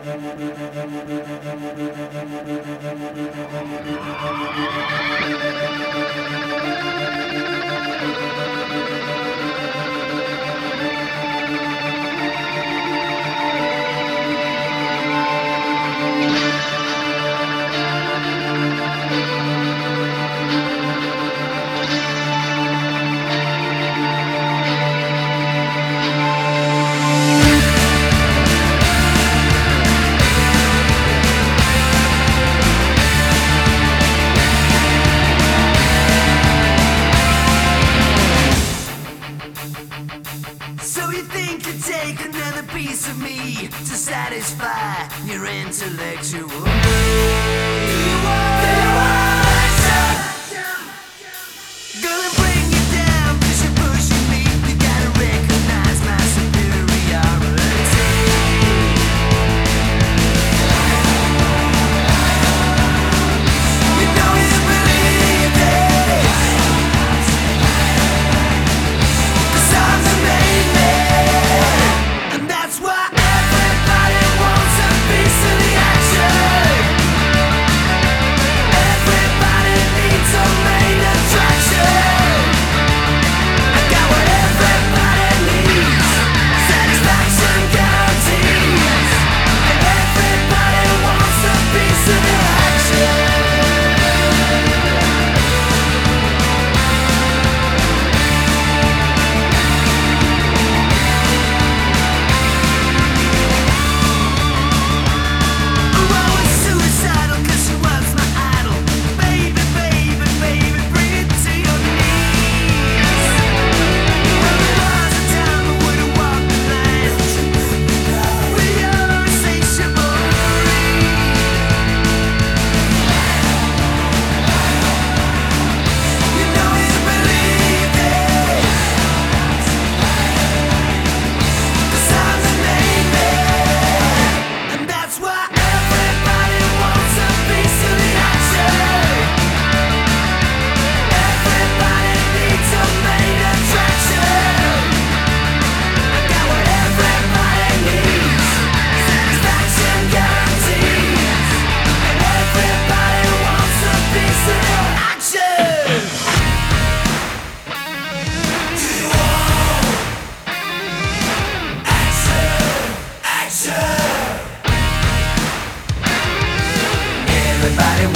So you think you take another piece of me to satisfy your intellectual need? Gonna bring you down 'cause you're pushing me. You gotta recognize my superiority. You know you believe it, 'cause I'm the main man, and that's why everybody wants a piece of the action. Everybody needs a main attraction. I got what everybody needs, satisfaction guarantees, and everybody wants a piece of the action. I was suicidal 'cause she was my idol. Baby, baby, baby, bring it to your knees. Well, there was a time I would've walked the line with your insatiable greed. You know you believe it, 'cause I'm the main man, and that's why everybody wants a piece of the action. Everybody needs a main attraction. I got what everybody needs, satisfaction guarantees, and everybody wants a piece of the action. Action, action. Everybody